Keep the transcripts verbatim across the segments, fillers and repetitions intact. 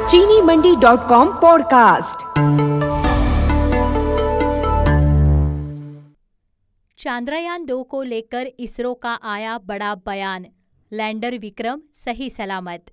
चीनी Mandi dot com podcast. Chandrayaan दो को लेकर इसरो का आया बड़ा बयान, लैंडर विक्रम सही सलामत।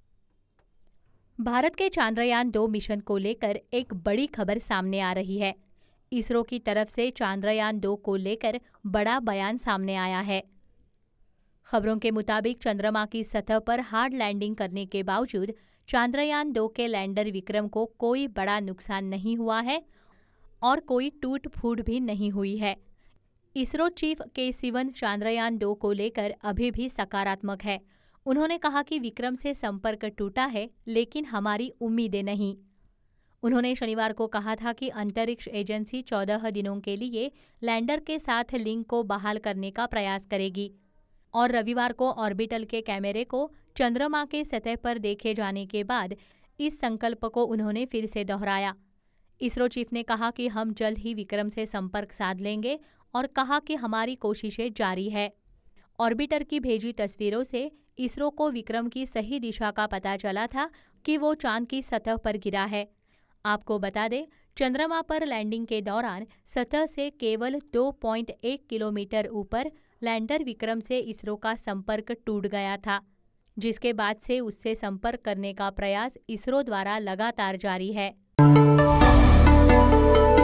भारत के चांद्रयान दो मिशन को लेकर एक बड़ी खबर सामने आ रही है। इसरो की तरफ से चांद्रयान दो को लेकर बड़ा बयान सामने आया है। खबरों के मुताबिक चंद्रमा की सतह पर हार्ड लैंडिंग करने के बावजूद चांद्रयान दो के लैंडर विक्रम को कोई बड़ा नुकसान नहीं हुआ है और कोई टूट फूट भी नहीं हुई है। इसरो चीफ के सिवन चांद्रयान दो को लेकर अभी भी सकारात्मक है। उन्होंने कहा कि विक्रम से संपर्क टूटा है, लेकिन हमारी उम्मीदें नहीं। उन्होंने शनिवार को कहा था कि अंतरिक्ष एजेंसी चौदह दिनों के लिए लैंडर के साथ लिंक को बहाल करने का प्रयास करेगी और रविवार को ऑर्बिटल के कैमरे को चंद्रमा के सतह पर देखे जाने के बाद इस संकल्प को उन्होंने फिर से दोहराया। इसरो चीफ ने कहा कि हम जल्द ही विक्रम से संपर्क साध लेंगे और कहा कि हमारी कोशिशें जारी है। ऑर्बिटर की भेजी तस्वीरों से इसरो को विक्रम की सही दिशा का पता चला था कि वो चांद की सतह पर गिरा है। आपको बता दें, चंद्रमा पर लैंडिंग के दौरान सतह से केवल दो पॉइंट एक किलोमीटर ऊपर लैंडर विक्रम से इसरो का संपर्क टूट गया था, जिसके बाद से उससे संपर्क करने का प्रयास इसरो द्वारा लगातार जारी है।